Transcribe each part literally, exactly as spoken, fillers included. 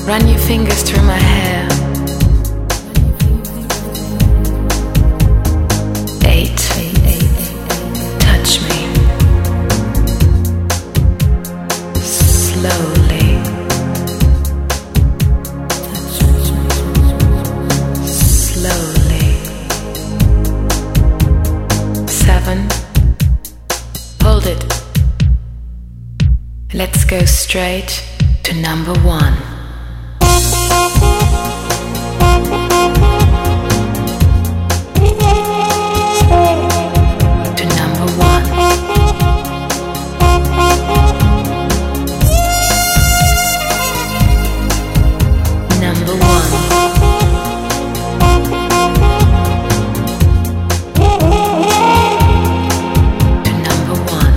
Run your fingers through my hair. Eight. Touch me. Slowly. Slowly. Seven. Hold it. Let's go straight to number one. To number one. Number one. To number one.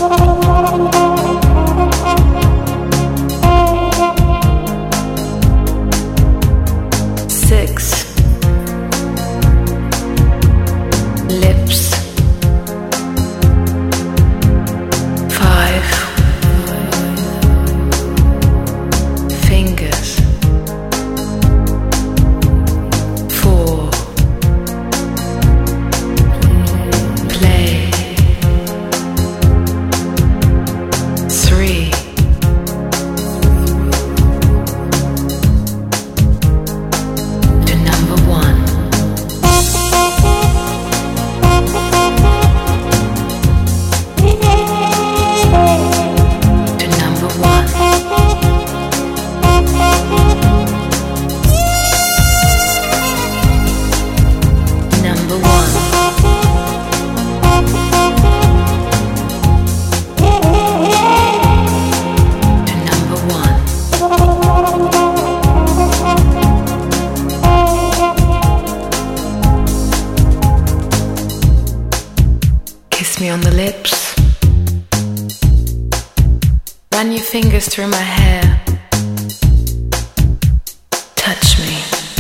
Six. Lips. Five. Fingers. Four. Play. Three. To number one. To number one. Number one. To number one. Kiss me on the lips. Run your fingers through my hair. Touch me.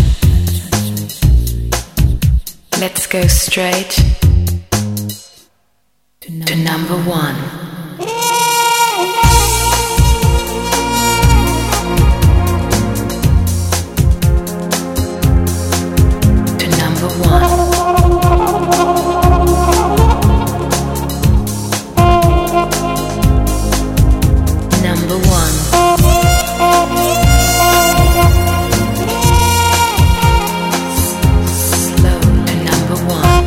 Let's go straight to number one. To number one. Number one. Slow to number one.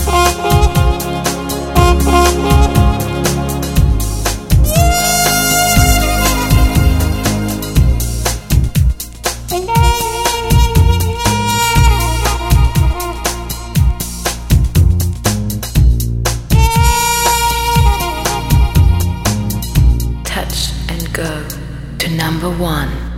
Touch and go to number one.